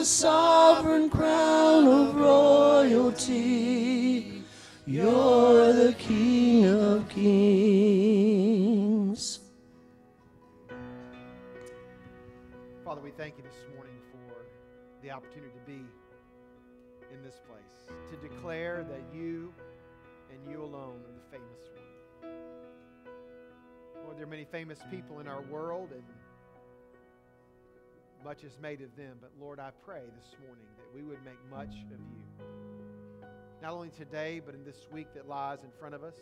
sovereign crown of royalty. You're the King of Kings. Father, we thank you this morning for the opportunity to be in this place, to declare that you and you alone are the famous one. Lord, there are many famous people in our world, and much is made of them. But Lord, I pray this morning that we would make much of you. Not only today, but in this week that lies in front of us.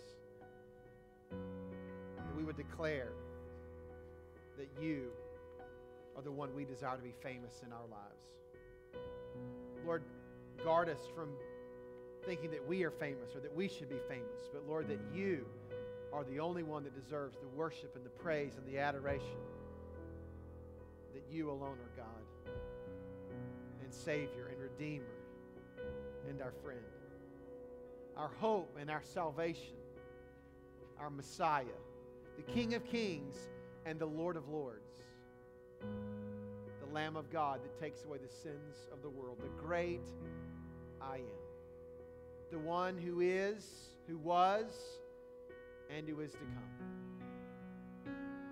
That we would declare that you are the one we desire to be famous in our lives. Lord, guard us from thinking that we are famous or that we should be famous. But Lord, that you are the only one that deserves the worship and the praise and the adoration. That you alone are God and Savior and Redeemer and our friend. Our hope and our salvation, our Messiah, the King of Kings and the Lord of Lords, the Lamb of God that takes away the sins of the world, the great I am, the one who is, who was, and who is to come.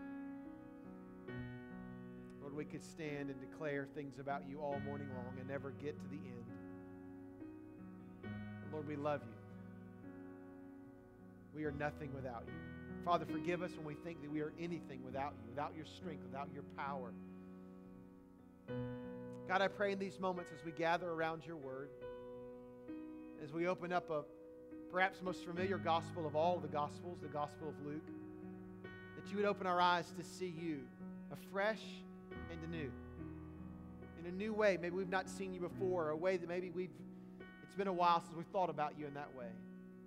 Lord, we could stand and declare things about you all morning long and never get to the end. Lord, we love you. We are nothing without you. Father, forgive us when we think that we are anything without you, without your strength, without your power. God, I pray in these moments as we gather around your word, as we open up a perhaps most familiar gospel of all the gospels, the Gospel of Luke, that you would open our eyes to see you afresh and anew. In a new way, maybe we've not seen you before, or a way that maybe it's been a while since we've thought about you in that way.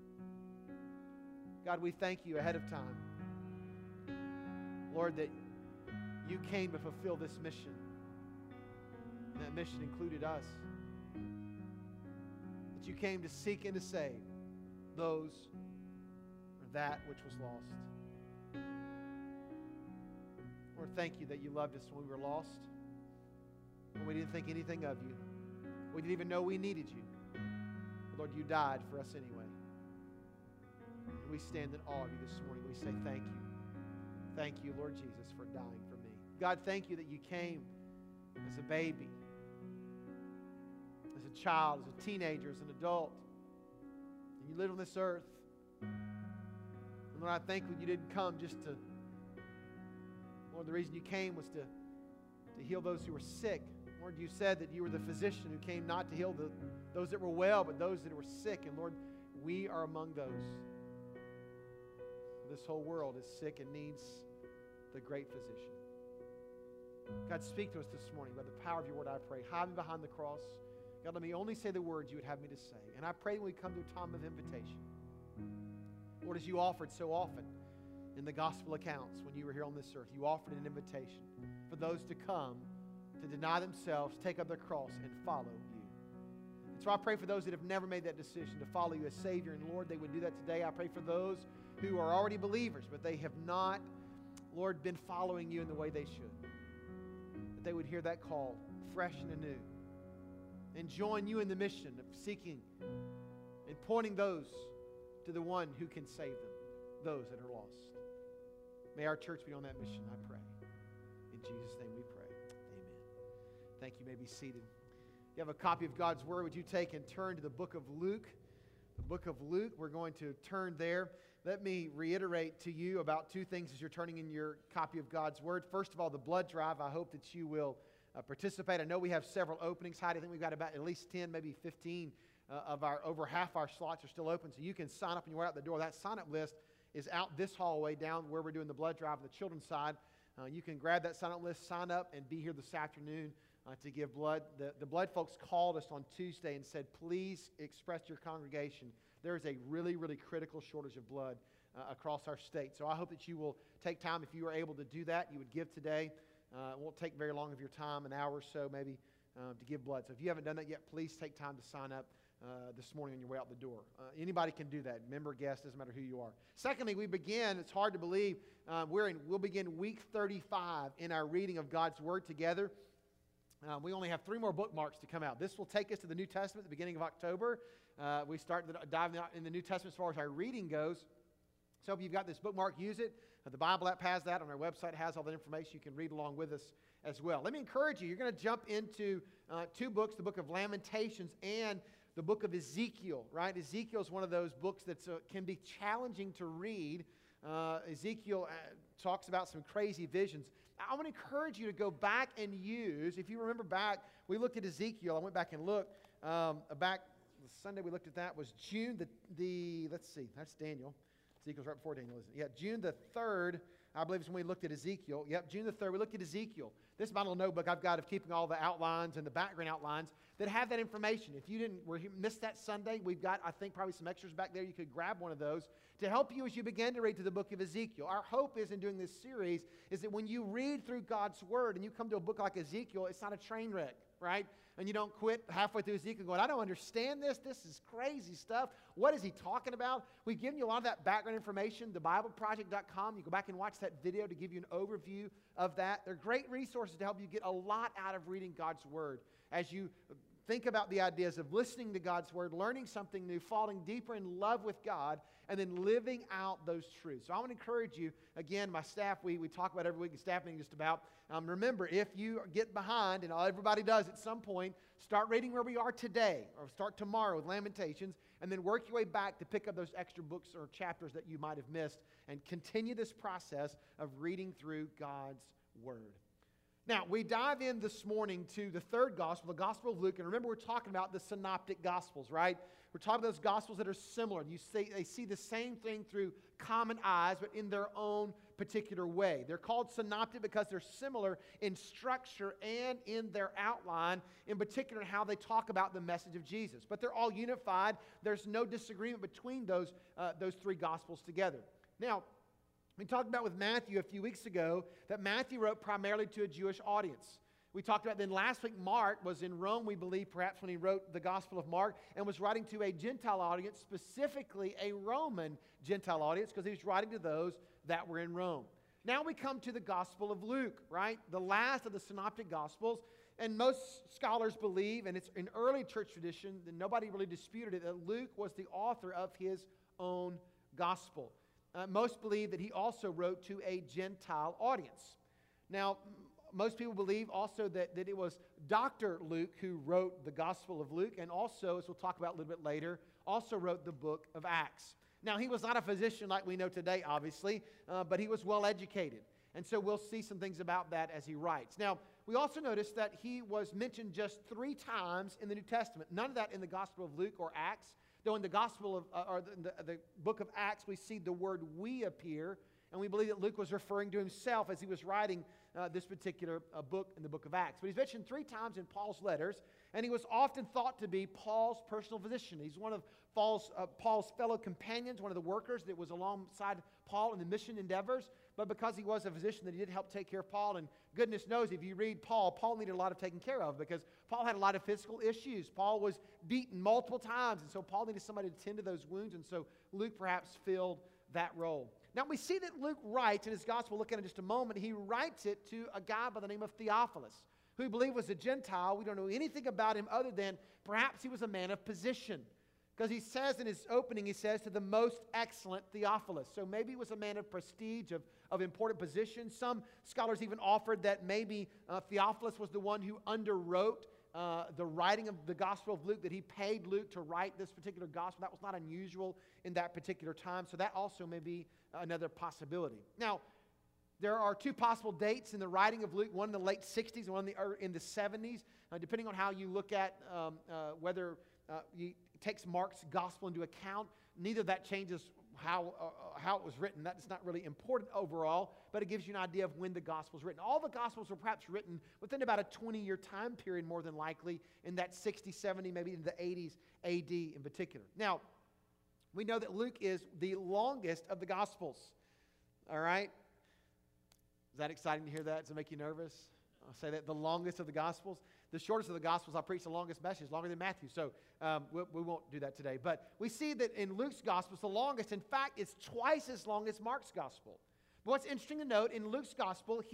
God, we thank you ahead of time, Lord, that you came to fulfill this mission. And that mission included us. That you came to seek and to save those or that which was lost. Lord, thank you that you loved us when we were lost, when we didn't think anything of you. We didn't even know we needed you. But Lord, you died for us anyway. And we stand in awe of you this morning. We say thank you. Thank you, Lord Jesus, for dying for me. God, thank you that you came as a baby, as a child, as a teenager, as an adult. And you lived on this earth. And Lord, I thank you didn't come just to, Lord, the reason you came was to heal those who were sick. Lord, you said that you were the physician who came not to heal those that were well, but those that were sick. And Lord, we are among those. This whole world is sick and needs the great physician. God, speak to us this morning by the power of your word, I pray. Hide me behind the cross. God, let me only say the words you would have me to say. And I pray when we come to a time of invitation, Lord, as you offered so often in the gospel accounts when you were here on this earth, you offered an invitation for those to come, to deny themselves, take up their cross, and follow you. And so I pray for those that have never made that decision to follow you as Savior and Lord, they would do that today. I pray for those who are already believers, but they have not, Lord, been following you in the way they should. That they would hear that call fresh and anew and join you in the mission of seeking and pointing those to the one who can save them, those that are lost. May our church be on that mission, I pray. In Jesus' name we pray. Amen. Thank you. You may be seated. If you have a copy of God's Word, would you take and turn to the book of Luke? The book of Luke, we're going to turn there. Let me reiterate to you about two things as you're turning in your copy of God's Word. First of all, the blood drive. I hope that you will participate. I know we have several openings. Heidi, I think we've got about at least 10, maybe 15 of our, over half our slots are still open. So you can sign up on your way out the door. That sign-up list is out this hallway down where we're doing the blood drive on the children's side. You can grab that sign-up list, sign up, and be here this afternoon to give blood. The blood folks called us on Tuesday and said, please express to your congregation there is a really, really critical shortage of blood across our state. So I hope that you will take time, if you are able to do that, you would give today. It won't take very long of your time, an hour or so maybe, to give blood. So if you haven't done that yet, please take time to sign up this morning on your way out the door. Anybody can do that. Member, guest, doesn't matter who you are. Secondly, we begin, it's hard to believe, we'll begin week 35 in our reading of God's Word together. We only have 3 more bookmarks to come out. This will take us to the New Testament at the beginning of October. We start diving in the New Testament as far as our reading goes. So if you've got this bookmark, use it. The Bible app has that. On our website, it has all that information. You can read along with us as well. Let me encourage you. You're going to jump into 2 books, the book of Lamentations and the book of Ezekiel, right? Ezekiel is one of those books that can be challenging to read. Ezekiel talks about some crazy visions. I want to encourage you to go back and use, if you remember back, we looked at Ezekiel. I went back and looked. Back the Sunday we looked at that was June let's see, that's Daniel. Ezekiel's right before Daniel, isn't it? Yeah, June the 3rd, I believe is when we looked at Ezekiel. Yep, June the 3rd, we looked at Ezekiel. This is my little notebook I've got of keeping all the outlines and the background outlines that have that information. If you missed that Sunday, we've got, I think, probably some extras back there. You could grab one of those to help you as you begin to read through the book of Ezekiel. Our hope is in doing this series is that when you read through God's Word and you come to a book like Ezekiel, it's not a train wreck, right? And you don't quit halfway through Ezekiel going, I don't understand this. This is crazy stuff. What is he talking about? We've given you a lot of that background information. TheBibleProject.com. You go back and watch that video to give you an overview of that. They're great resources to help you get a lot out of reading God's Word as you think about the ideas of listening to God's Word, learning something new, falling deeper in love with God, and then living out those truths. So I want to encourage you, again, my staff, we talk about every week in staff meeting just about, remember, if you get behind, and everybody does at some point, start reading where we are today, or start tomorrow with Lamentations, and then work your way back to pick up those extra books or chapters that you might have missed, and continue this process of reading through God's Word. Now, we dive in this morning to the 3rd gospel, the Gospel of Luke. And remember, we're talking about the synoptic gospels, right? We're talking about those gospels that are similar. They see the same thing through common eyes, but in their own particular way. They're called synoptic because they're similar in structure and in their outline, in particular in how they talk about the message of Jesus. But they're all unified. There's no disagreement between those 3 gospels together. Now, we talked about with Matthew a few weeks ago that Matthew wrote primarily to a Jewish audience. We talked about then last week Mark was in Rome, we believe, perhaps when he wrote the Gospel of Mark, and was writing to a Gentile audience, specifically a Roman Gentile audience, because he was writing to those that were in Rome. Now we come to the Gospel of Luke, right? The last of the synoptic Gospels. And most scholars believe, and it's an early church tradition, that nobody really disputed it, that Luke was the author of his own Gospel. Most believe that he also wrote to a Gentile audience. Now, most people believe also that it was Dr. Luke who wrote the Gospel of Luke, and also, as we'll talk about a little bit later, also wrote the book of Acts. Now, he was not a physician like we know today, obviously, but he was well educated. And so we'll see some things about that as he writes. Now, we also notice that he was mentioned just 3 times in the New Testament. None of that in the Gospel of Luke or Acts. Though in the Gospel of, or the book of Acts, we see the word "we" appear, and we believe that Luke was referring to himself as he was writing this particular book in the book of Acts. But he's mentioned 3 times in Paul's letters, and he was often thought to be Paul's personal physician. He's one of Paul's fellow companions, one of the workers that was alongside Paul in the mission endeavors. But because he was a physician, that he did help take care of Paul. And goodness knows, if you read Paul needed a lot of taking care of because Paul had a lot of physical issues. Paul was beaten multiple times, and so Paul needed somebody to tend to those wounds. And so Luke perhaps filled that role. Now we see that Luke writes in his gospel, look at it in just a moment, he writes it to a guy by the name of Theophilus, who we believe was a Gentile. We don't know anything about him other than perhaps he was a man of position. Because he says in his opening, he says, to the most excellent Theophilus. So maybe he was a man of prestige, of important position. Some scholars even offered that maybe Theophilus was the one who underwrote the writing of the Gospel of Luke, that he paid Luke to write this particular gospel. That was not unusual in that particular time. So that also may be another possibility. Now, there are 2 possible dates in the writing of Luke, one in the late 60s and one in the 70s, depending on how you look at whether you takes Mark's gospel into account. Neither of that changes how it was written. That's not really important overall, but it gives you an idea of when the gospel was written. All the gospels were perhaps written within about a 20-year time period, more than likely, in that 60, 70, maybe in the 80s AD in particular. Now, we know that Luke is the longest of the gospels. All right? Is that exciting to hear that? Does it make you nervous? I'll say that, the longest of the Gospels. The shortest of the Gospels, I preach the longest message, longer than Matthew. So we won't do that today. But we see that in Luke's Gospel, it's the longest. In fact, it's twice as long as Mark's Gospel. But what's interesting to note, in Luke's Gospel, he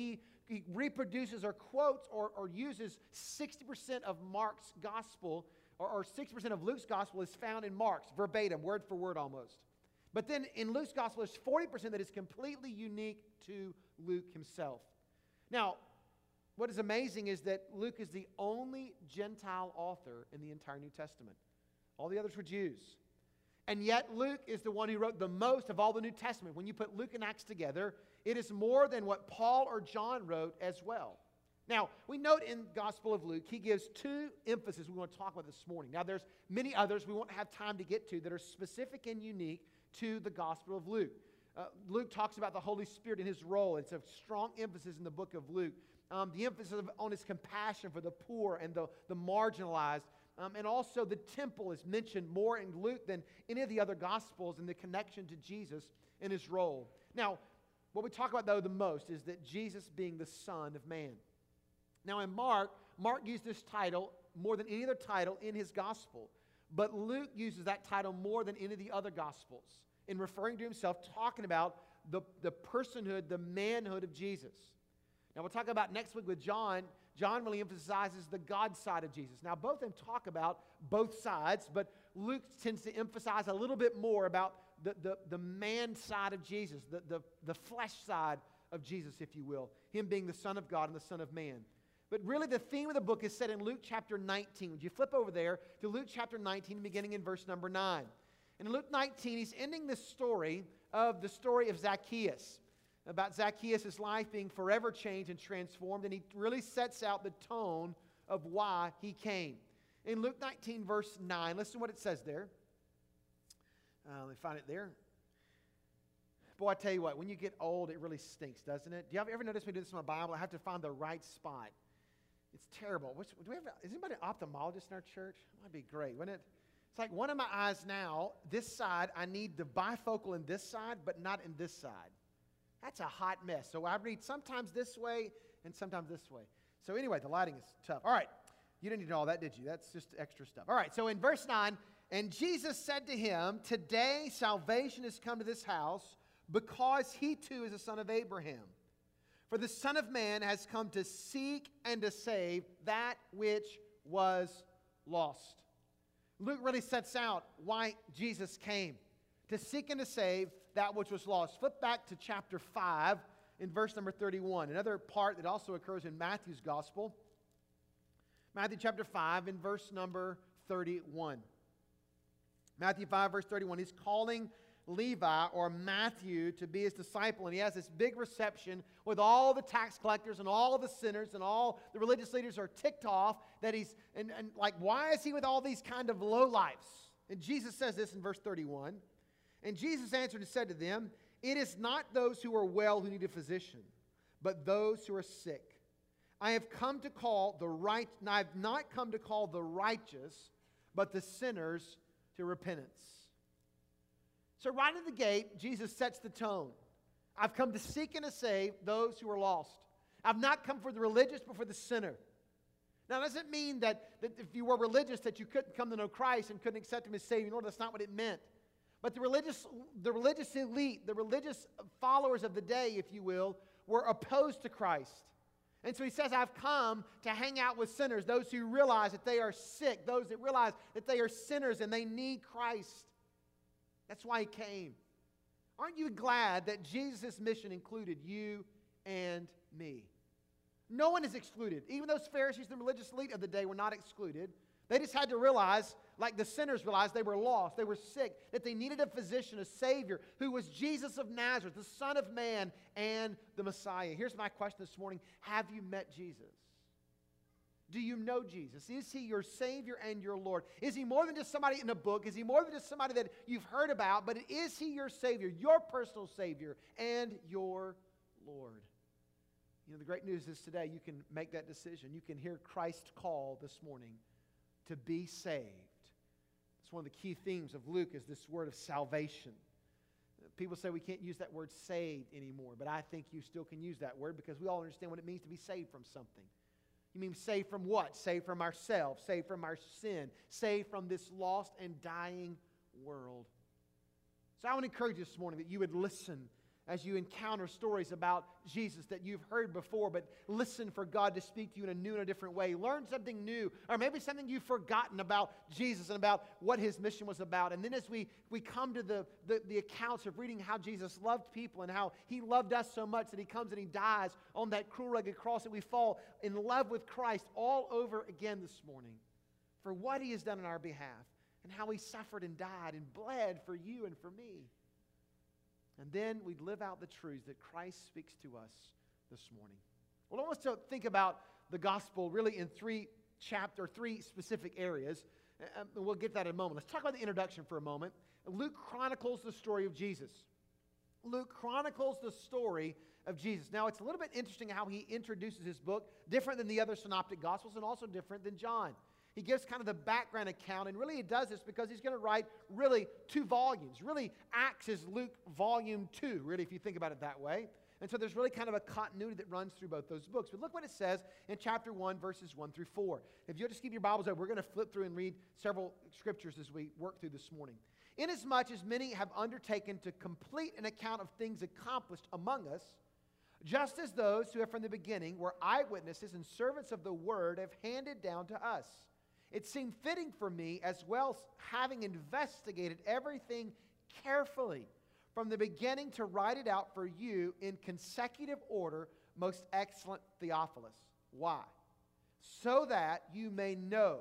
he reproduces or quotes or uses 60% of Mark's gospel, or 60% of Luke's gospel is found in Mark's, verbatim, word for word almost. But then in Luke's gospel, there's 40% that is completely unique to Luke himself. Now, what is amazing is that Luke is the only Gentile author in the entire New Testament. All the others were Jews. And yet Luke is the one who wrote the most of all the New Testament. When you put Luke and Acts together, it is more than what Paul or John wrote as well. Now, we note in the Gospel of Luke, he gives two emphases we want to talk about this morning. Now, there's many others we won't have time to get to that are specific and unique to the Gospel of Luke. Luke talks about the Holy Spirit and his role. It's a strong emphasis in the book of Luke. The emphasis on his compassion for the poor and the marginalized. And also the temple is mentioned more in Luke than any of the other Gospels in the connection to Jesus and his role. Now, what we talk about, though, the most is that Jesus being the Son of Man. Now, in Mark used this title more than any other title in his Gospel. But Luke uses that title more than any of the other Gospels in referring to himself, talking about the personhood, the manhood of Jesus. Now, we'll talk about next week with John. John really emphasizes the God side of Jesus. Now, both of them talk about both sides, but Luke tends to emphasize a little bit more about the man side of Jesus, the flesh side of Jesus, if you will, him being the Son of God and the Son of Man. But really the theme of the book is set in Luke chapter 19. Would you flip over there to Luke chapter 19, beginning in verse number 9. And in Luke 19, he's ending the story of Zacchaeus, about Zacchaeus' life being forever changed and transformed, and he really sets out the tone of why he came. In Luke 19, verse 9, listen to what it says there. Let me find it there. Boy, I tell you what, when you get old, it really stinks, doesn't it? Do you ever notice me do this in my Bible? I have to find the right spot. It's terrible. Is anybody an ophthalmologist in our church? That'd be great, wouldn't it? It's like one of my eyes now, this side, I need the bifocal in this side, but not in this side. That's a hot mess. So I read sometimes this way and sometimes this way. So anyway, the lighting is tough. All right. You didn't need all that, did you? That's just extra stuff. All right. So in verse 9, and Jesus said to him, "Today salvation has come to this house, because he too is a son of Abraham. For the Son of Man has come to seek and to save that which was lost." Luke really sets out why Jesus came, to seek and to save that which was lost. Flip back to chapter 5 in verse number 31, another part that also occurs in Matthew's gospel. Matthew chapter 5 in verse number 31. Matthew 5 verse 31, he's calling Levi or Matthew to be his disciple, and he has this big reception with all the tax collectors and all the sinners, and all the religious leaders are ticked off that he's, and like, why is he with all these kind of lowlifes? And Jesus says this in verse 31, and Jesus answered and said to them, "It is not those who are well who need a physician, but those who are sick. I have not come to call the righteous, but the sinners to repentance." So right at the gate, Jesus sets the tone. I've come to seek and to save those who are lost. I've not come for the religious, but for the sinner. Now, that doesn't mean that if you were religious that you couldn't come to know Christ and couldn't accept Him as Savior. No, that's not what it meant. But the religious elite, the religious followers of the day, if you will, were opposed to Christ. And so He says, I've come to hang out with sinners, those who realize that they are sick, those that realize that they are sinners and they need Christ. That's why He came. Aren't you glad that Jesus' mission included you and me? No one is excluded. Even those Pharisees, the religious elite of the day, were not excluded. They just had to realize, like the sinners realized, they were lost, they were sick, that they needed a physician, a Savior, who was Jesus of Nazareth, the Son of Man, and the Messiah. Here's my question this morning. Have you met Jesus? Do you know Jesus? Is He your Savior and your Lord? Is He more than just somebody in a book? Is He more than just somebody that you've heard about? But is He your Savior, your personal Savior, and your Lord? You know, the great news is today you can make that decision. You can hear Christ's call this morning to be saved. It's one of the key themes of Luke, is this word of salvation. People say we can't use that word saved anymore, but I think you still can use that word because we all understand what it means to be saved from something. You mean saved from what? Saved from ourselves, saved from our sin, saved from this lost and dying world. So I want to encourage you this morning that you would listen as you encounter stories about Jesus that you've heard before, but listen for God to speak to you in a new and a different way. Learn something new, or maybe something you've forgotten about Jesus and about what His mission was about. And then as we come to the accounts of reading how Jesus loved people and how He loved us so much that He comes and He dies on that cruel rugged cross, that we fall in love with Christ all over again this morning for what He has done on our behalf and how He suffered and died and bled for you and for me. And then we live out the truths that Christ speaks to us this morning. Well, I want us to think about the gospel really in three specific areas. We'll get to that in a moment. Let's talk about the introduction for a moment. Luke chronicles the story of Jesus. Luke chronicles the story of Jesus. Now, it's a little bit interesting how he introduces his book, different than the other synoptic gospels and also different than John. He gives kind of the background account, and really he does this because he's going to write really 2 volumes. Really, Acts is Luke volume 2, really, if you think about it that way. And so there's really kind of a continuity that runs through both those books. But look what it says in chapter 1, verses 1 through 4. If you'll just keep your Bibles open, we're going to flip through and read several scriptures as we work through this morning. Inasmuch as many have undertaken to complete an account of things accomplished among us, just as those who have from the beginning were eyewitnesses and servants of the word have handed down to us, it seemed fitting for me, as well, having investigated everything carefully from the beginning, to write it out for you in consecutive order, most excellent Theophilus. Why? So that you may know,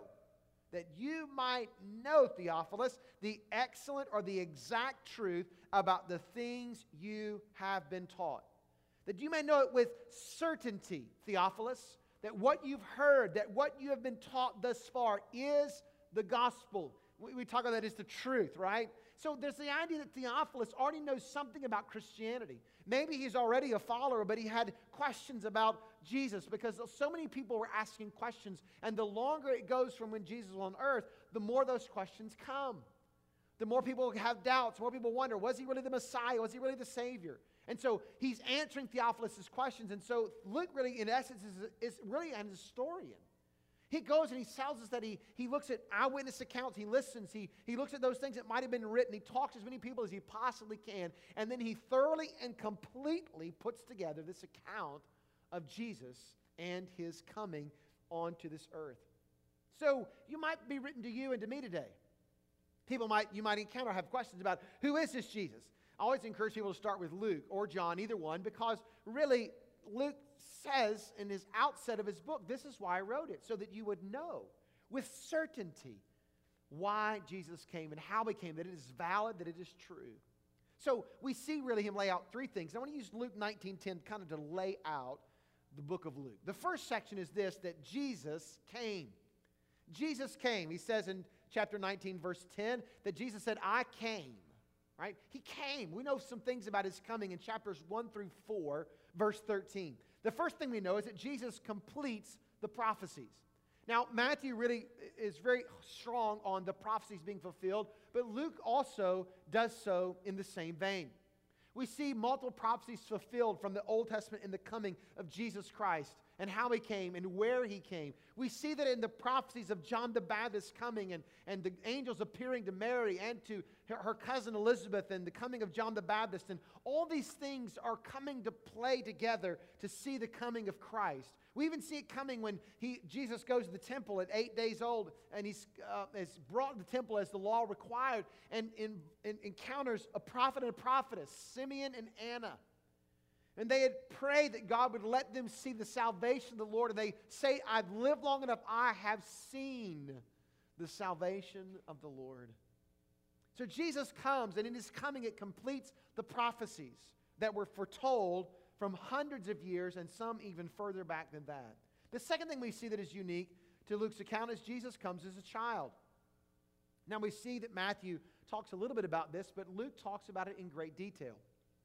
Theophilus, the excellent or the exact truth about the things you have been taught. That you may know it with certainty, Theophilus, that what you've heard, that what you have been taught thus far is the gospel. We talk about that as the truth, right? So there's the idea that Theophilus already knows something about Christianity. Maybe he's already a follower, but he had questions about Jesus because so many people were asking questions. And the longer it goes from when Jesus was on earth, the more those questions come. The more people have doubts, the more people wonder, was he really the Messiah? Was he really the Savior? And so he's answering Theophilus' questions. And so Luke really, in essence, is really an historian. He goes and he tells us that he looks at eyewitness accounts. He listens. He looks at those things that might have been written. He talks to as many people as he possibly can. And then he thoroughly and completely puts together this account of Jesus and his coming onto this earth. So you might be written to you and to me today. You might encounter or have questions about, who is this Jesus? I always encourage people to start with Luke or John, either one, because really Luke says in his outset of his book, this is why I wrote it, so that you would know with certainty why Jesus came and how he came, that it is valid, that it is true. So we see really him lay out 3 things. I want to use Luke 19:10 kind of to lay out the book of Luke. The first section is this, that Jesus came. Jesus came. He says in chapter 19, verse 10, that Jesus said, I came. Right? He came. We know some things about his coming in chapters 1 through 4, verse 13. The first thing we know is that Jesus completes the prophecies. Now, Matthew really is very strong on the prophecies being fulfilled, but Luke also does so in the same vein. We see multiple prophecies fulfilled from the Old Testament in the coming of Jesus Christ and how he came and where he came. We see that in the prophecies of John the Baptist coming and the angels appearing to Mary and to her cousin Elizabeth and the coming of John the Baptist. And all these things are coming to play together to see the coming of Christ. We even see it coming when Jesus goes to the temple at 8 days old and he's brought to the temple as the law required and encounters a prophet and a prophetess, Simeon and Anna. And they had prayed that God would let them see the salvation of the Lord. And they say, I've lived long enough, I have seen the salvation of the Lord. So Jesus comes, and in his coming it completes the prophecies that were foretold from hundreds of years and some even further back than that. The second thing we see that is unique to Luke's account is Jesus comes as a child. Now we see that Matthew talks a little bit about this, but Luke talks about it in great detail.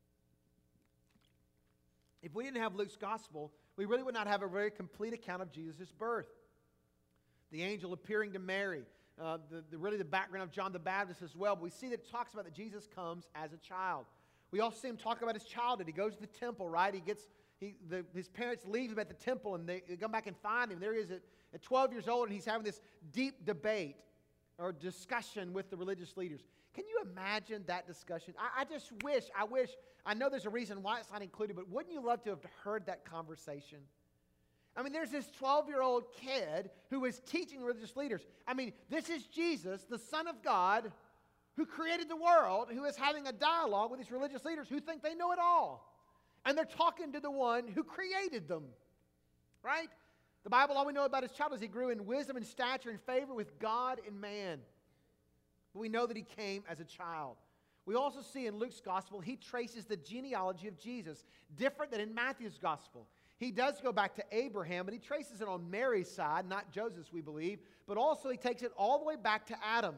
If we didn't have Luke's gospel, we really would not have a very complete account of Jesus' birth. The angel appearing to Mary, really the background of John the Baptist as well. But we see that it talks about that Jesus comes as a child. We also see him talk about his childhood. He goes to the temple, right? His parents leave him at the temple, and they come back and find him. There he is at 12 years old, and he's having this deep debate or discussion with the religious leaders. Can you imagine that discussion? I just wish, I know there's a reason why it's not included, but wouldn't you love to have heard that conversation? I mean, there's this 12-year-old kid who is teaching religious leaders. I mean, this is Jesus, the Son of God, who created the world, who is having a dialogue with these religious leaders who think they know it all. And they're talking to the one who created them, right? The Bible, all we know about his child is he grew in wisdom and stature and favor with God and man. But we know that he came as a child. We also see in Luke's gospel, he traces the genealogy of Jesus, different than in Matthew's gospel. He does go back to Abraham, but he traces it on Mary's side, not Joseph's, we believe. But also he takes it all the way back to Adam.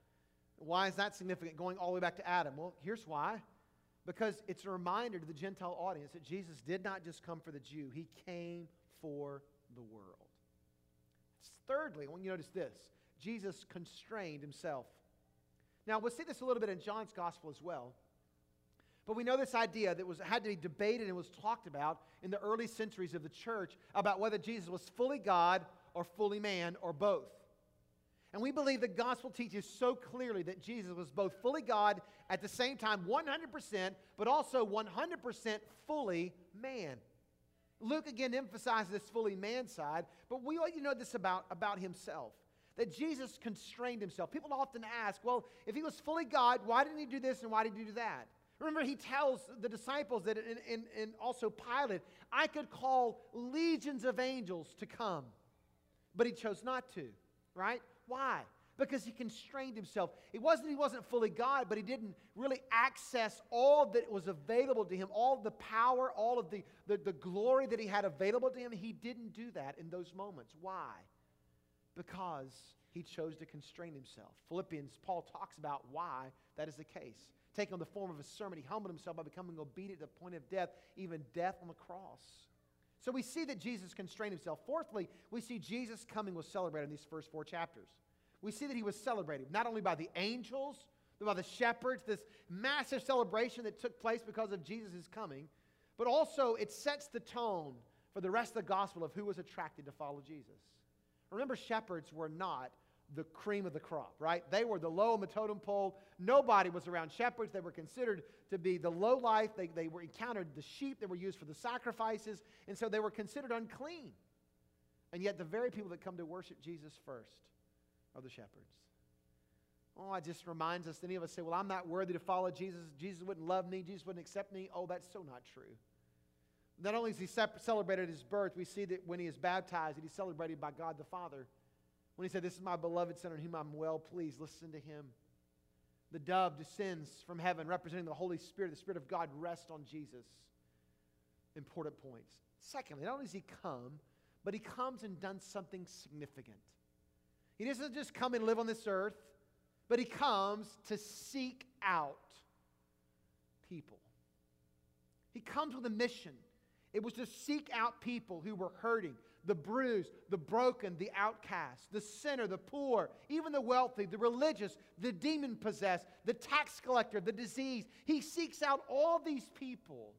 Why is that significant, going all the way back to Adam? Well, here's why. Because it's a reminder to the Gentile audience that Jesus did not just come for the Jew. He came for the world. Thirdly, I want you to notice this. Jesus constrained himself. Now, we'll see this a little bit in John's gospel as well. But we know this idea that had to be debated and was talked about in the early centuries of the church about whether Jesus was fully God or fully man or both. And we believe the gospel teaches so clearly that Jesus was both fully God at the same time, 100%, but also 100% fully man. Luke again emphasizes this fully man side, but we want you to know this about himself, that Jesus constrained himself. People often ask, well, if he was fully God, why didn't he do this and why did he do that? Remember, he tells the disciples that, and also Pilate, I could call legions of angels to come. But he chose not to, right? Why? Because he constrained himself. He wasn't fully God, but he didn't really access all that was available to him, all the power, all of the glory that he had available to him. He didn't do that in those moments. Why? Because he chose to constrain himself. Philippians, Paul talks about why that is the case. Taking on the form of a servant, he humbled himself by becoming obedient to the point of death, even death on the cross. So we see that Jesus constrained himself. Fourthly, we see Jesus' coming was celebrated in these first 4 chapters. We see that he was celebrated, not only by the angels, but by the shepherds, this massive celebration that took place because of Jesus' coming, but also it sets the tone for the rest of the gospel of who was attracted to follow Jesus. Remember, shepherds were not the cream of the crop, right? They were the low on the totem pole. Nobody was around shepherds. They were considered to be the low life. They were encountered the sheep that were used for the sacrifices, and so they were considered unclean. And yet the very people that come to worship Jesus first are the shepherds. Oh, it just reminds us, any of us say, well, I'm not worthy to follow Jesus. Jesus wouldn't love me. Jesus wouldn't accept me. Oh, that's so not true. Not only is he celebrated his birth, we see that when he is baptized, that he's celebrated by God the Father. When he said, this is my beloved Son in whom I'm well pleased, listen to him. The dove descends from heaven representing the Holy Spirit. The Spirit of God rests on Jesus. Important points. Secondly, not only does he come, but he comes and done something significant. He doesn't just come and live on this earth, but he comes to seek out people. He comes with a mission. It was to seek out people who were hurting, the bruised, the broken, the outcast, the sinner, the poor, even the wealthy, the religious, the demon-possessed, the tax collector, the diseased. He seeks out all these people.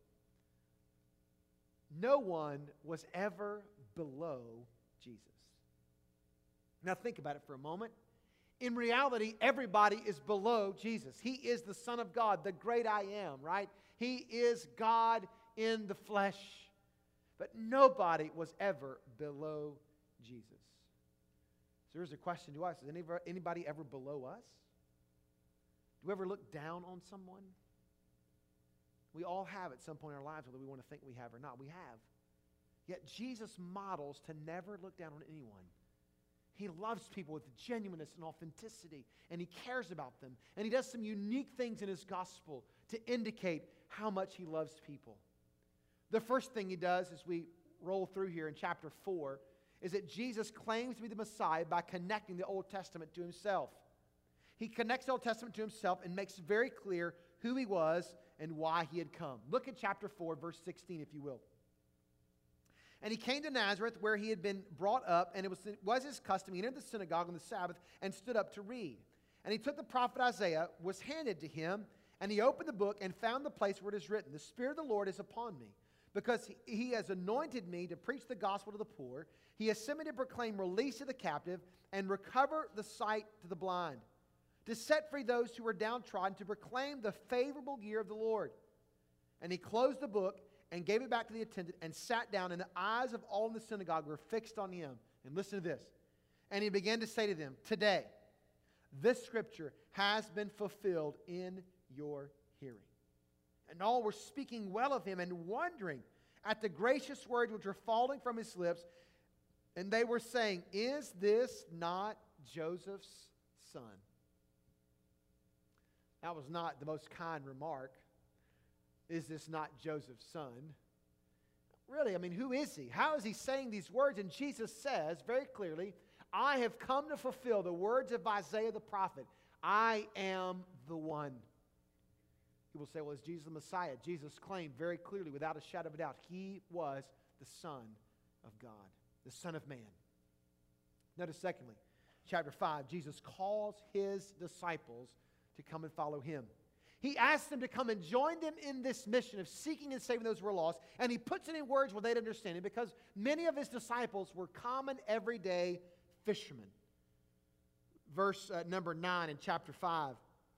No one was ever below Jesus. Now think about it for a moment. In reality, everybody is below Jesus. He is the Son of God, the great I am, right? He is God in the flesh. But nobody was ever below Jesus. So here's a question to us. Is anybody ever below us? Do we ever look down on someone? We all have at some point in our lives, whether we want to think we have or not. We have. Yet Jesus models to never look down on anyone. He loves people with genuineness and authenticity, and he cares about them. And he does some unique things in his gospel to indicate how much he loves people. The first thing he does as we roll through here in chapter 4 is that Jesus claims to be the Messiah by connecting the Old Testament to himself. He connects the Old Testament to himself and makes very clear who he was and why he had come. Look at chapter 4, verse 16, if you will. And he came to Nazareth, where he had been brought up, and it was his custom. He entered the synagogue on the Sabbath and stood up to read. And he took the prophet Isaiah, was handed to him, and he opened the book and found the place where it is written, "The Spirit of the Lord is upon me, because he has anointed me to preach the gospel to the poor. He has sent me to proclaim release to the captive and recover the sight to the blind, to set free those who were downtrodden, to proclaim the favorable year of the Lord. And he closed the book and gave it back to the attendant and sat down, and the eyes of all in the synagogue were fixed on him. And listen to this. And he began to say to them, today, this scripture has been fulfilled in your hearing. And all were speaking well of him and wondering at the gracious words which were falling from his lips. And they were saying, is this not Joseph's son? That was not the most kind remark. Is this not Joseph's son? Really, I mean, who is he? How is he saying these words? And Jesus says very clearly, I have come to fulfill the words of Isaiah the prophet. I am the one. People say, well, is Jesus the Messiah? Jesus claimed very clearly, without a shadow of a doubt, he was the Son of God, the Son of Man. Notice secondly, chapter 5, Jesus calls his disciples to come and follow him. He asks them to come and join them in this mission of seeking and saving those who are lost, and he puts it in words where they'd understand it, because many of his disciples were common, everyday fishermen. Verse number 9 in chapter 5.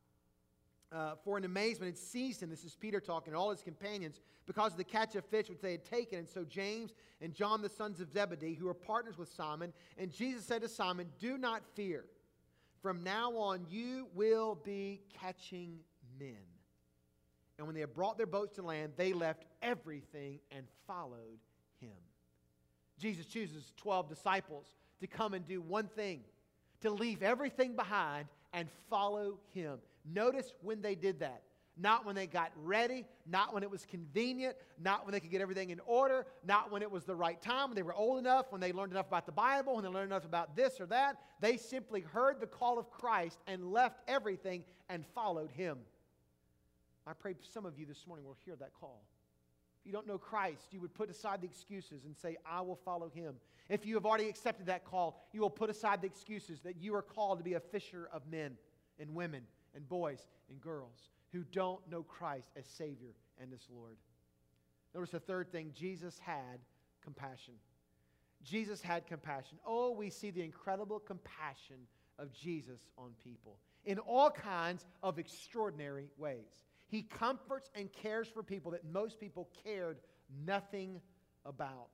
For in amazement it seized him, this is Peter talking, and all his companions, because of the catch of fish which they had taken. And so James and John, the sons of Zebedee, who were partners with Simon, and Jesus said to Simon, do not fear. From now on you will be catching men. And when they had brought their boats to land, they left everything and followed him. Jesus chooses 12 disciples to come and do one thing, to leave everything behind and follow him. Notice when they did that. Not when they got ready, not when it was convenient, not when they could get everything in order, not when it was the right time, when they were old enough, when they learned enough about the Bible, when they learned enough about this or that. They simply heard the call of Christ and left everything and followed him. I pray some of you this morning will hear that call. If you don't know Christ, you would put aside the excuses and say, I will follow him. If you have already accepted that call, you will put aside the excuses that you are called to be a fisher of men and women and boys and girls who don't know Christ as Savior and as Lord. Notice the third thing, Jesus had compassion. Jesus had compassion. Oh, we see the incredible compassion of Jesus on people in all kinds of extraordinary ways. He comforts and cares for people that most people cared nothing about.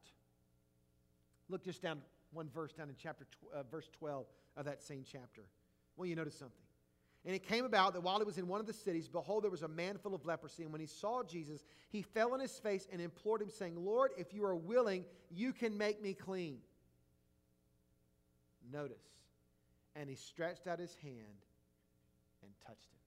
Look just down one verse down in verse 12 of that same chapter. Well, you notice something. And it came about that while he was in one of the cities, behold, there was a man full of leprosy. And when he saw Jesus, he fell on his face and implored him, saying, Lord, if you are willing, you can make me clean. Notice. And he stretched out his hand and touched him.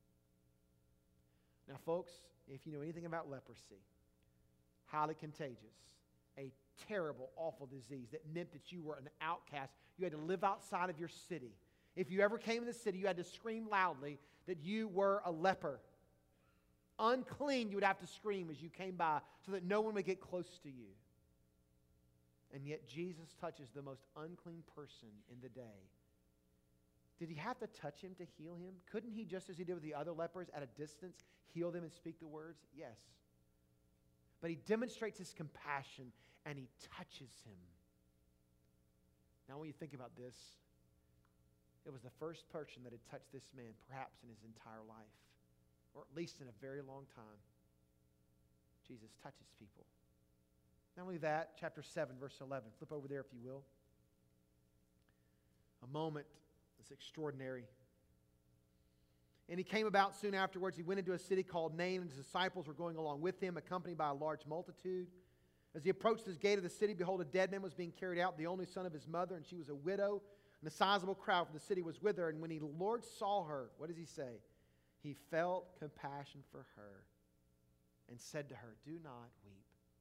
Now, folks, if you know anything about leprosy, highly contagious, a terrible, awful disease that meant that you were an outcast. You had to live outside of your city. If you ever came in the city, you had to scream loudly that you were a leper. Unclean, you would have to scream as you came by so that no one would get close to you. And yet Jesus touches the most unclean person in the day. Did he have to touch him to heal him? Couldn't he, just as he did with the other lepers, at a distance, heal them and speak the words? Yes. But he demonstrates his compassion and he touches him. Now when you think about this, it was the first person that had touched this man perhaps in his entire life, or at least in a very long time. Jesus touches people. Not only that, chapter 7, verse 11. Flip over there if you will. A moment that's extraordinary. And he came about soon afterwards. He went into a city called Nain, and his disciples were going along with him, accompanied by a large multitude. As he approached this gate of the city, behold, a dead man was being carried out, the only son of his mother, and she was a widow. And a sizable crowd from the city was with her. And when the Lord saw her, what does he say? He felt compassion for her and said to her, do not weep.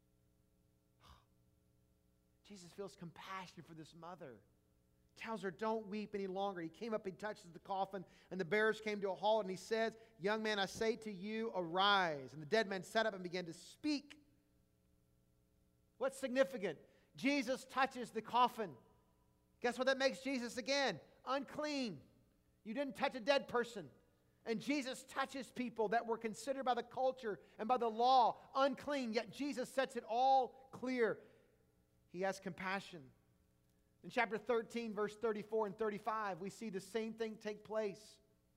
Jesus feels compassion for this mother. Tells her, don't weep any longer. He came up, he touches the coffin, and the bearers came to a halt, and he says, young man, I say to you, arise. And the dead man sat up and began to speak. What's significant? Jesus touches the coffin. Guess what that makes Jesus again? Unclean. You didn't touch a dead person. And Jesus touches people that were considered by the culture and by the law unclean, yet Jesus sets it all clear. He has compassion. In chapter 13, verse 34 and 35, we see the same thing take place.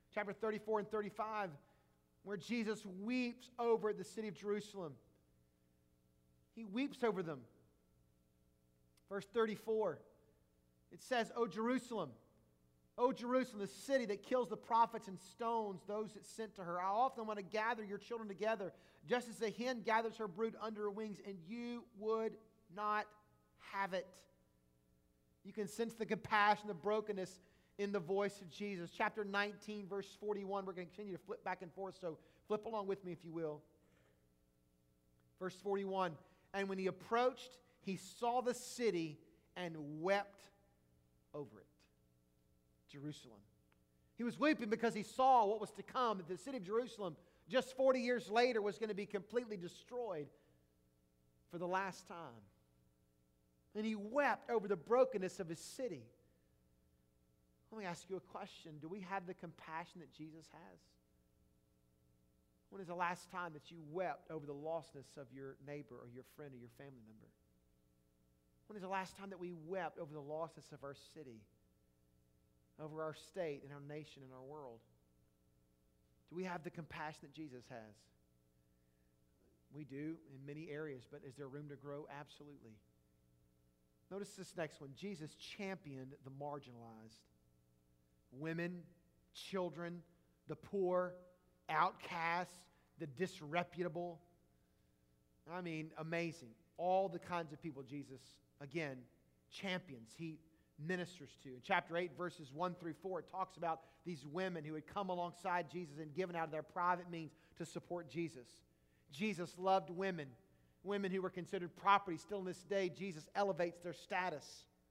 Chapter 34 and 35, where Jesus weeps over the city of Jerusalem. He weeps over them. Verse 34, it says, O Jerusalem, the city that kills the prophets and stones those that sent to her. I often want to gather your children together, just as a hen gathers her brood under her wings, and you would not have it. You can sense the compassion, the brokenness in the voice of Jesus. Chapter 19, verse 41. We're going to continue to flip back and forth, so flip along with me if you will. Verse 41. And when he approached, he saw the city and wept over it. Jerusalem. He was weeping because he saw what was to come, that the city of Jerusalem, just 40 years later, was going to be completely destroyed for the last time. And he wept over the brokenness of his city. Let me ask you a question. Do we have the compassion that Jesus has? When is the last time that you wept over the lostness of your neighbor or your friend or your family member? When is the last time that we wept over the lostness of our city, over our state and our nation and our world? Do we have the compassion that Jesus has? We do in many areas, but is there room to grow? Absolutely. Notice this next one. Jesus championed the marginalized. Women, children, the poor, outcasts, the disreputable. I mean, amazing. All the kinds of people Jesus, again, champions. He ministers to. In chapter 8, verses 1 through 4, it talks about these women who had come alongside Jesus and given out of their private means to support Jesus. Jesus loved women. Women who were considered property. Still in this day, Jesus elevates their status.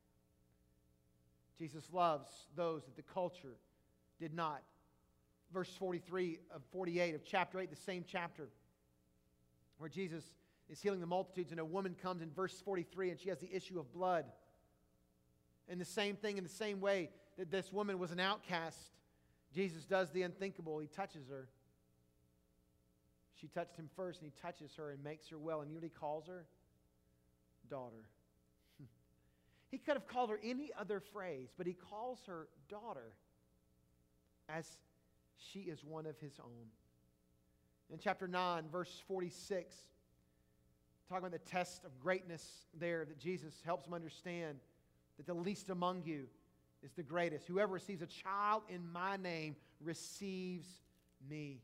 Jesus loves those that the culture did not. Verse 43 of 48 of chapter 8, the same chapter, where Jesus is healing the multitudes, and a woman comes in verse 43, and she has the issue of blood. And the same thing, in the same way that this woman was an outcast, Jesus does the unthinkable. He touches her. She touched him first, and he touches her and makes her well. And you know what he calls her? Daughter. He could have called her any other phrase, but he calls her daughter as she is one of his own. In chapter 9, verse 46, talking about the test of greatness there, that Jesus helps them understand that the least among you is the greatest. Whoever receives a child in my name receives me.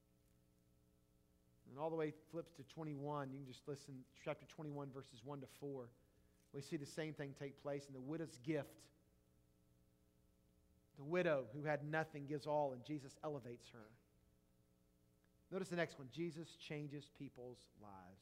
And all the way flips to 21. You can just listen, chapter 21, verses 1 to 4. We see the same thing take place in the widow's gift. The widow who had nothing gives all, and Jesus elevates her. Notice the next one. Jesus changes people's lives.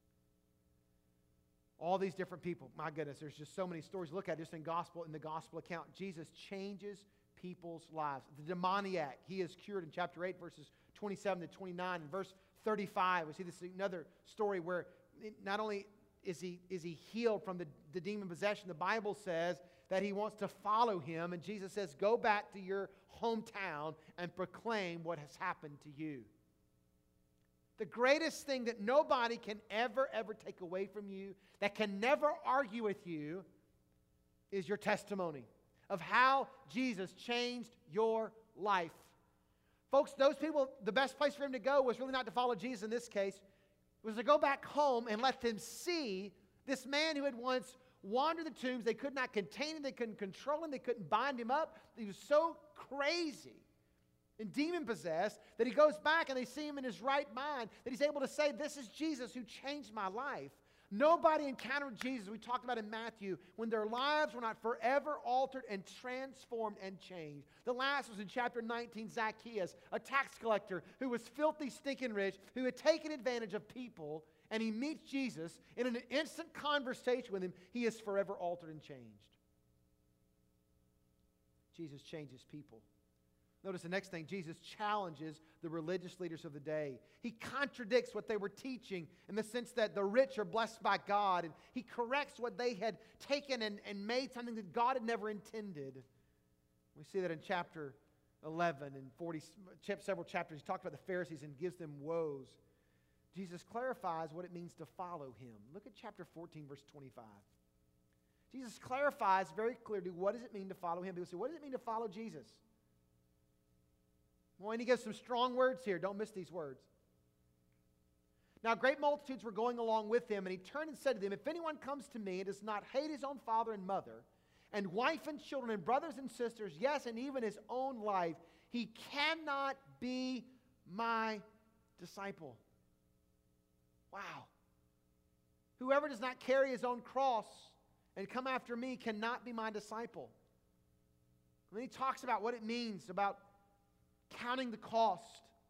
All these different people. My goodness, there's just so many stories to look at just in the gospel account. Jesus changes people's lives. The demoniac, he is cured in chapter 8, verses 27 to 29. In verse 35, we see this another story where not only is he healed from the demon possession, the Bible says that he wants to follow him, and Jesus says, go back to your hometown and proclaim what has happened to you. The greatest thing that nobody can ever take away from you, that can never argue with you, is your testimony of how Jesus changed your life. Folks, those people, the best place for him to go was really not to follow Jesus in this case, was to go back home and let them see this man who had once wandered the tombs. They could not contain him. They couldn't control him. They couldn't bind him up. He was so crazy and demon-possessed that he goes back and they see him in his right mind, that he's able to say, this is Jesus who changed my life. Nobody encountered Jesus, we talked about in Matthew, when their lives were not forever altered and transformed and changed. The last was in chapter 19, Zacchaeus, a tax collector who was filthy, stinking rich, who had taken advantage of people, and he meets Jesus, and in an instant conversation with him, he is forever altered and changed. Jesus changes people. Notice the next thing, Jesus challenges the religious leaders of the day. He contradicts what they were teaching in the sense that the rich are blessed by God, and he corrects what they had taken and made something that God had never intended. We see that in chapter 11 and several chapters. He talked about the Pharisees and gives them woes. Jesus clarifies what it means to follow him. Look at chapter 14, verse 25. Jesus clarifies very clearly what does it mean to follow him. People say, what does it mean to follow Jesus? Well, and he gives some strong words here. Don't miss these words. Now great multitudes were going along with him, and he turned and said to them, if anyone comes to me and does not hate his own father and mother, and wife and children, and brothers and sisters, yes, and even his own life, he cannot be my disciple. Wow. Whoever does not carry his own cross and come after me cannot be my disciple. And then he talks about what it means about counting the cost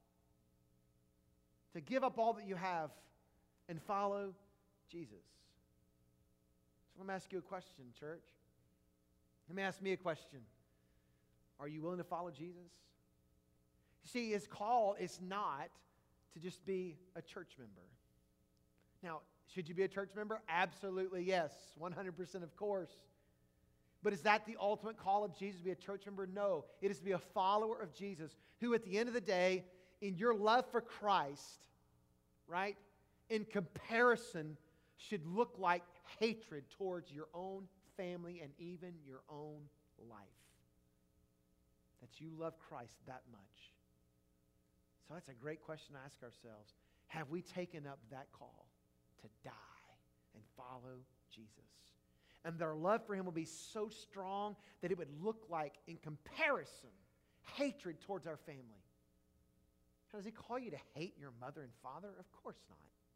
to give up all that you have and follow Jesus. So let me ask you a question, church. Let me ask me a question. Are you willing to follow Jesus? You see, his call is not to just be a church member. Now, should you be a church member? Absolutely, yes. 100% of course. But is that the ultimate call of Jesus, to be a church member? No. It is to be a follower of Jesus who, at the end of the day, in your love for Christ, right, in comparison, should look like hatred towards your own family and even your own life. That you love Christ that much. So that's a great question to ask ourselves. Have we taken up that call to die and follow Jesus? And their love for him will be so strong that it would look like, in comparison, hatred towards our family. How does he call you to hate your mother and father? Of course not.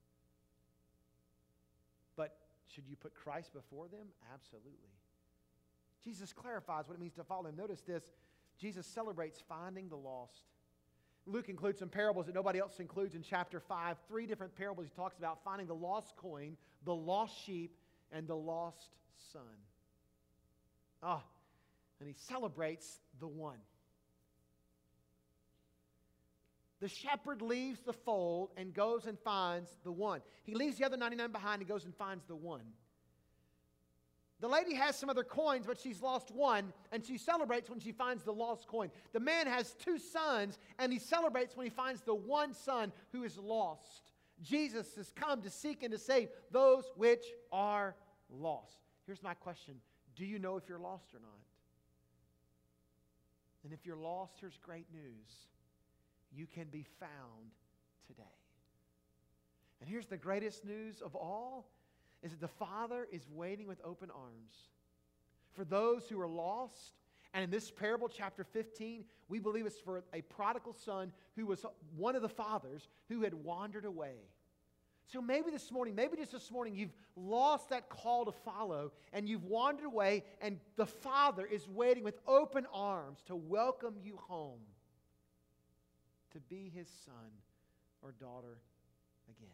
But should you put Christ before them? Absolutely. Jesus clarifies what it means to follow him. Notice this. Jesus celebrates finding the lost. Luke includes some parables that nobody else includes in chapter 5. 3 different parables he talks about: finding the lost coin, the lost sheep, and the lost son. And he celebrates the one. The shepherd leaves the fold and goes and finds the one. He leaves the other 99 behind and goes and finds the one. The lady has some other coins, but she's lost one, and she celebrates when she finds the lost coin. The man has 2 sons, and he celebrates when he finds the one son who is lost. Jesus has come to seek and to save those which are lost. Here's my question. Do you know if you're lost or not? And if you're lost, here's great news. You can be found today. And here's the greatest news of all, is that the Father is waiting with open arms for those who are lost. And in this parable, chapter 15, we believe it's for a prodigal son who was one of the fathers who had wandered away. So maybe this morning, maybe just this morning, you've lost that call to follow and you've wandered away, and the Father is waiting with open arms to welcome you home, to be his son or daughter again.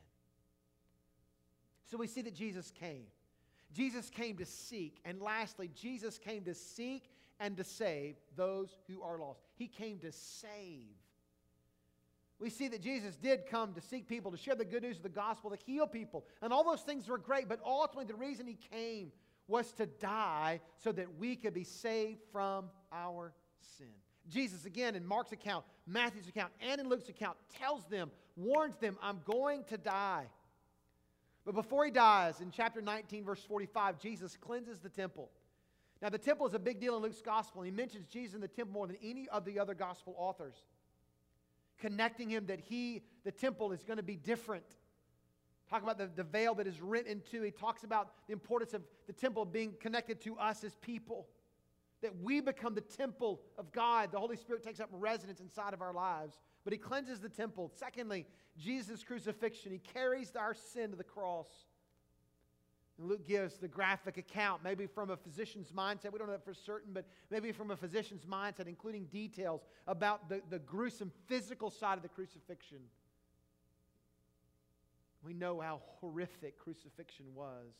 So we see that Jesus came. Jesus came to seek. And lastly, Jesus came to seek and to save those who are lost. He came to save. We see that Jesus did come to seek people, to share the good news of the gospel, to heal people. And all those things were great, but ultimately the reason he came was to die so that we could be saved from our sin. Jesus, again, in Mark's account, Matthew's account, and in Luke's account, tells them, warns them, I'm going to die. But before he dies, in chapter 19, verse 45, Jesus cleanses the temple. Now, the temple is a big deal in Luke's gospel. He mentions Jesus in the temple more than any of the other gospel authors, connecting him that the temple is going to be different. Talk about the veil that is rent in two. He talks about the importance of the temple being connected to us as people, that we become the temple of God. The Holy Spirit takes up residence inside of our lives. But he cleanses the temple. Secondly, Jesus' crucifixion. He carries our sin to the cross. And Luke gives the graphic account, maybe from a physician's mindset. We don't know that for certain, but maybe from a physician's mindset, including details about the gruesome physical side of the crucifixion. We know how horrific crucifixion was.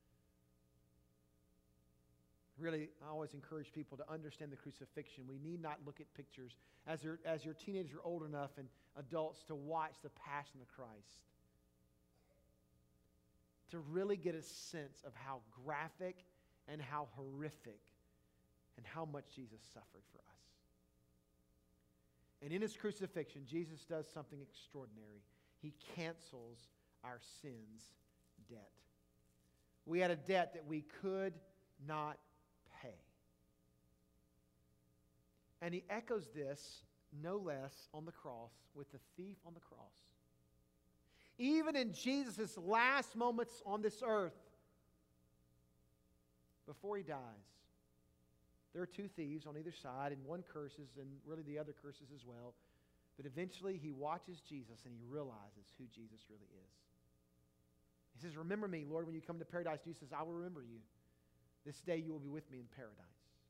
Really, I always encourage people to understand the crucifixion. We need not look at pictures as your teenagers are old enough and adults to watch the Passion of Christ, to really get a sense of how graphic and how horrific and how much Jesus suffered for us. And in his crucifixion, Jesus does something extraordinary. He cancels our sins' debt. We had a debt that we could not pay. And he echoes this no less on the cross with the thief on the cross. Even in Jesus' last moments on this earth, before he dies, there are two thieves on either side, and one curses, and really the other curses as well. But eventually he watches Jesus and he realizes who Jesus really is. He says, remember me, Lord, when you come to paradise. Jesus says, I will remember you. This day you will be with me in paradise.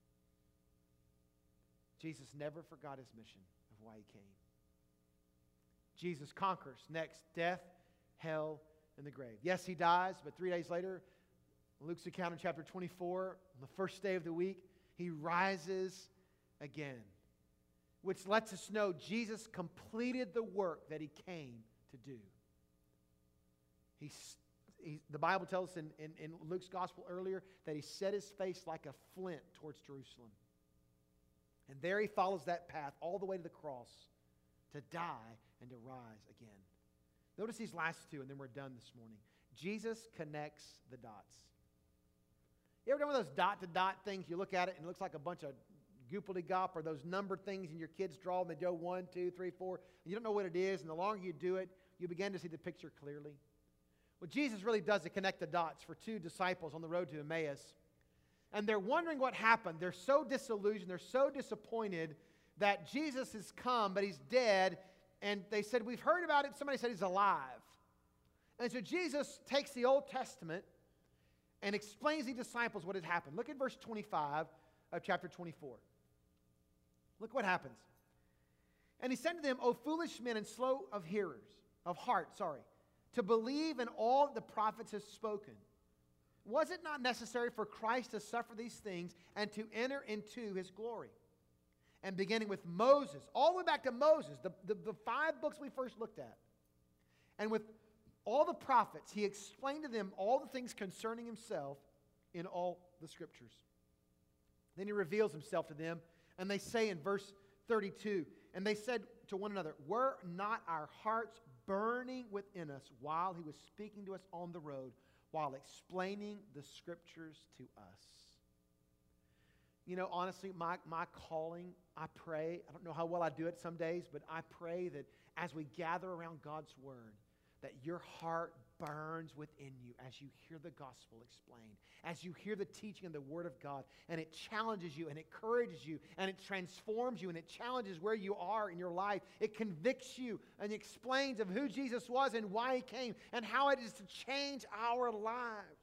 Jesus never forgot his mission of why he came. Jesus conquers next death, hell, and the grave. Yes, he dies, but 3 days later, Luke's account in chapter 24, on the first day of the week, he rises again, which lets us know Jesus completed the work that he came to do. The Bible tells us in Luke's gospel earlier that he set his face like a flint towards Jerusalem. And there he follows that path all the way to the cross to die and to rise again. Notice these last two, and then we're done this morning. Jesus connects the dots. You ever done one of those dot-to-dot things? You look at it and it looks like a bunch of goopily-gop, or those number things, and your kids draw and they go 1, 2, 3, 4. And you don't know what it is, and the longer you do it, you begin to see the picture clearly. What Jesus really does is connect the dots for two disciples on the road to Emmaus. And they're wondering what happened. They're so disillusioned, they're so disappointed that Jesus has come, but he's dead. And they said, we've heard about it. Somebody said he's alive. And so Jesus takes the Old Testament and explains to the disciples what had happened. Look at verse 25 of chapter 24. Look what happens. And he said to them, O foolish men and slow of heart, to believe in all that the prophets have spoken. Was it not necessary for Christ to suffer these things and to enter into his glory? And beginning with Moses, all the way back to Moses, the 5 books we first looked at. And with all the prophets, he explained to them all the things concerning himself in all the scriptures. Then he reveals himself to them, and they say in verse 32, and they said to one another, were not our hearts burning within us while he was speaking to us on the road, while explaining the scriptures to us? You know, honestly, my calling, I pray, I don't know how well I do it some days, but I pray that as we gather around God's word, that your heart burns within you as you hear the gospel explained, as you hear the teaching of the word of God, and it challenges you and it encourages you and it transforms you and it challenges where you are in your life. It convicts you and explains of who Jesus was and why he came and how it is to change our lives.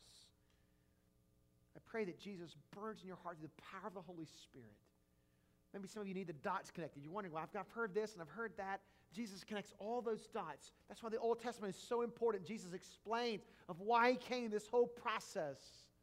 I pray that Jesus burns in your heart through the power of the Holy Spirit. Maybe some of you need the dots connected. You're wondering, well, I've heard this and I've heard that. Jesus connects all those dots. That's why the Old Testament is so important. Jesus explains of why he came, this whole process.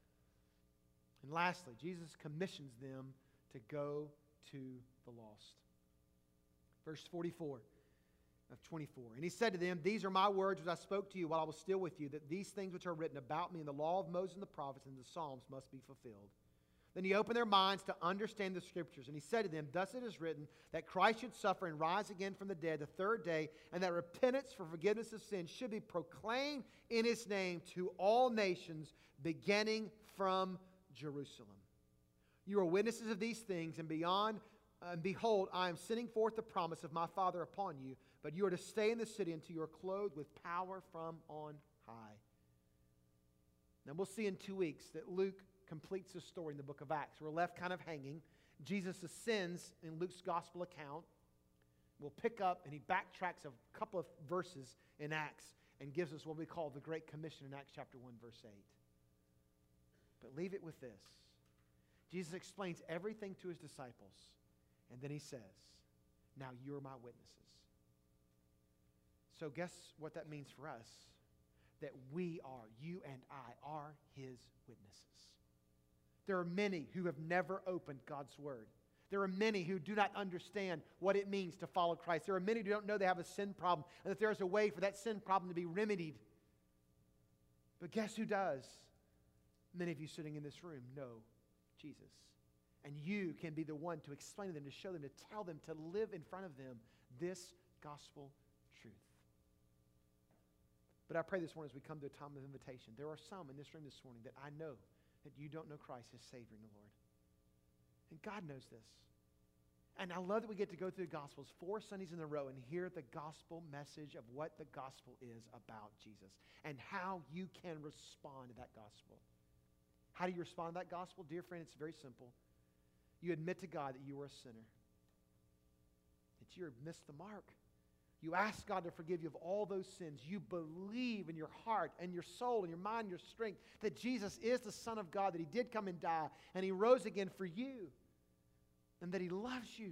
And lastly, Jesus commissions them to go to the lost. Verse 44 of 24. And he said to them, these are my words which I spoke to you while I was still with you, that these things which are written about me in the law of Moses and the prophets and the Psalms must be fulfilled. Then he opened their minds to understand the scriptures. And he said to them, thus it is written, that Christ should suffer and rise again from the dead the third day, and that repentance for forgiveness of sins should be proclaimed in his name to all nations, beginning from Jerusalem. You are witnesses of these things, and behold, I am sending forth the promise of my Father upon you, but you are to stay in the city until you are clothed with power from on high. Now we'll see in 2 weeks that Luke completes the story in the book of Acts. We're left kind of hanging. Jesus ascends in Luke's gospel account. We'll pick up, and he backtracks a couple of verses in Acts and gives us what we call the Great Commission in Acts chapter 1, verse 8. But leave it with this. Jesus explains everything to his disciples, and then he says, now you're my witnesses. So guess what that means for us? That we are, you and I, are his witnesses. There are many who have never opened God's word. There are many who do not understand what it means to follow Christ. There are many who don't know they have a sin problem and that there is a way for that sin problem to be remedied. But guess who does? Many of you sitting in this room know Jesus. And you can be the one to explain to them, to show them, to tell them, to live in front of them this gospel truth. But I pray this morning as we come to a time of invitation, there are some in this room this morning that I know that you don't know Christ as Savior and the Lord. And God knows this. And I love that we get to go through the Gospels 4 Sundays in a row and hear the gospel message of what the gospel is about Jesus and how you can respond to that gospel. How do you respond to that gospel? Dear friend, it's very simple. You admit to God that you are a sinner, that you missed the mark. You ask God to forgive you of all those sins. You believe in your heart and your soul and your mind and your strength that Jesus is the Son of God, that He did come and die, and He rose again for you, and that He loves you.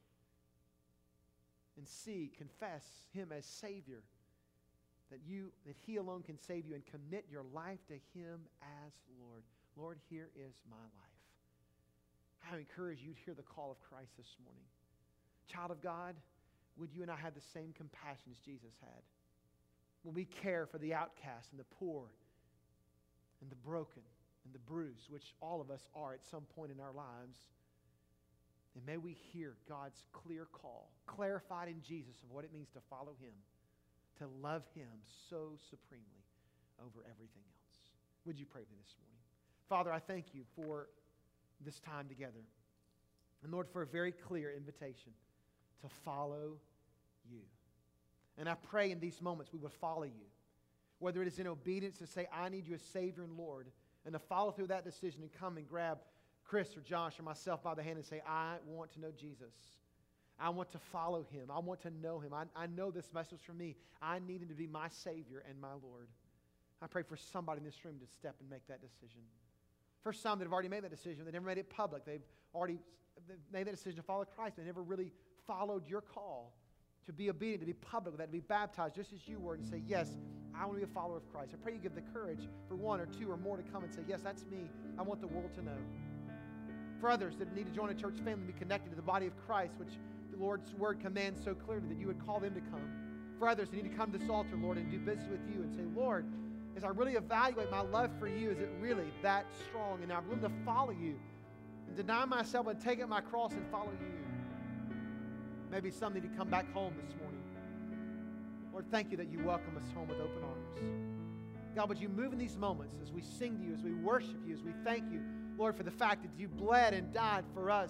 And confess Him as Savior, that He alone can save you, and commit your life to Him as Lord. Lord, here is my life. I encourage you to hear the call of Christ this morning. Child of God, would you and I have the same compassion as Jesus had? When we care for the outcast and the poor and the broken and the bruised, which all of us are at some point in our lives, and may we hear God's clear call, clarified in Jesus, of what it means to follow Him, to love Him so supremely over everything else. Would you pray with me this morning? Father, I thank you for this time together. And Lord, for a very clear invitation to follow you. And I pray in these moments we would follow you. Whether it is in obedience to say, I need you as Savior and Lord, and to follow through that decision and come and grab Chris or Josh or myself by the hand and say, I want to know Jesus. I want to follow Him. I want to know Him. I know this message for me. I need Him to be my Savior and my Lord. I pray for somebody in this room to step and make that decision. For some that have already made that decision, they never made it public. They've already made that decision to follow Christ. They never really followed your call to be obedient, to be public with that, to be baptized just as you were, and say, yes, I want to be a follower of Christ. I pray you give the courage for one or two or more to come and say, yes, that's me. I want the world to know. For others that need to join a church family, be connected to the body of Christ, which the Lord's word commands so clearly, that you would call them to come. For others that need to come to this altar, Lord, and do business with you and say, Lord, as I really evaluate my love for you, is it really that strong? And I'm willing to follow you and deny myself and take up my cross and follow you. Maybe some need to come back home this morning. Lord, thank you that you welcome us home with open arms. God, would you move in these moments as we sing to you, as we worship you, as we thank you, Lord, for the fact that you bled and died for us,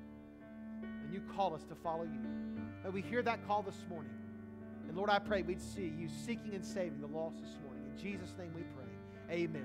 and you call us to follow you. May we hear that call this morning. And Lord, I pray we'd see you seeking and saving the lost this morning. In Jesus' name we pray. Amen.